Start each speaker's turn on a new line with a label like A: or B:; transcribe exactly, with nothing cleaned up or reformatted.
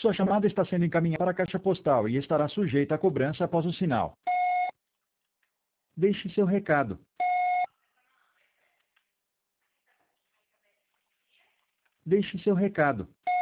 A: Sua chamada está sendo encaminhada para a caixa postal e estará sujeita a cobrança após o sinal. Deixe seu recado. Deixe seu recado.